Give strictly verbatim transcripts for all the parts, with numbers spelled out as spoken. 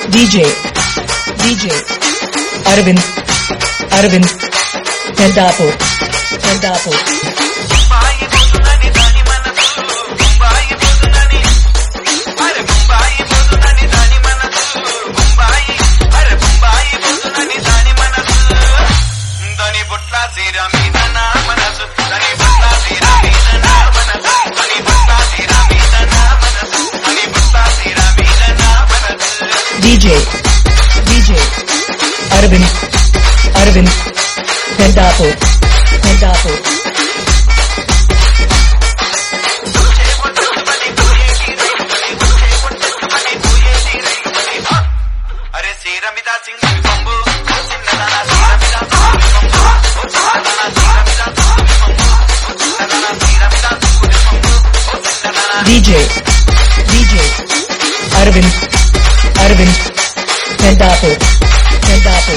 DJ DJ Arvind Arvind Pendapo Pendapo DJ DJ Arvind Arvind Pendapo Pendapo DJ DJ Arvind Arvind Pendapo Pendapo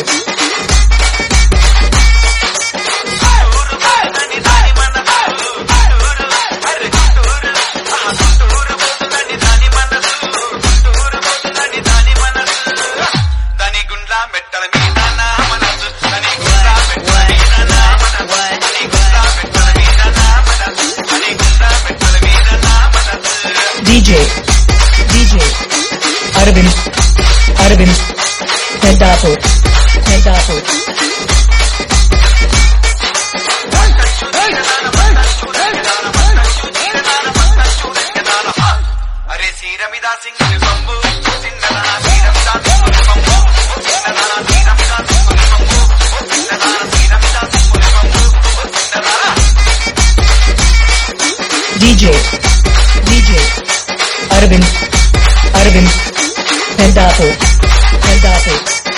DJ DJ Arvind Arvind Pendapo Pendapo DJ DJ Arvind Arvind Pendapo Pendapo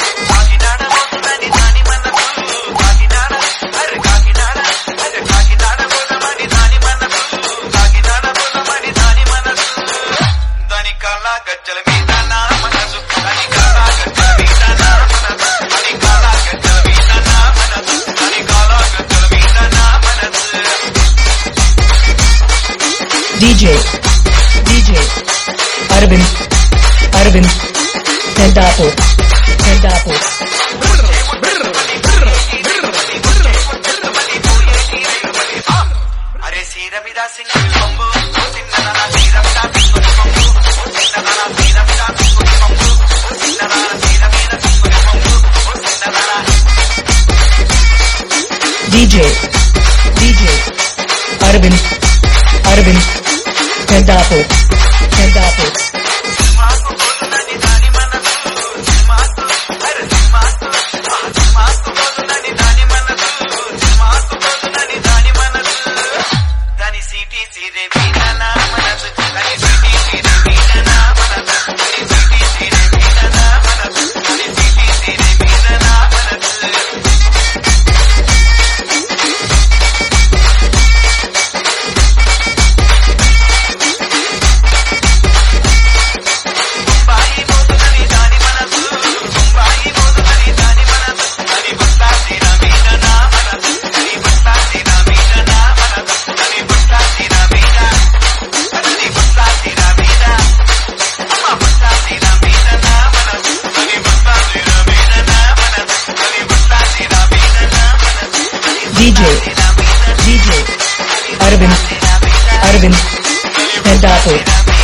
DJ DJ Arvind Arvind Pendapo Pendapo DJ DJ Arvind Arvind Pendapo Pendapo DJ DJ Arvind Arvind Pendapo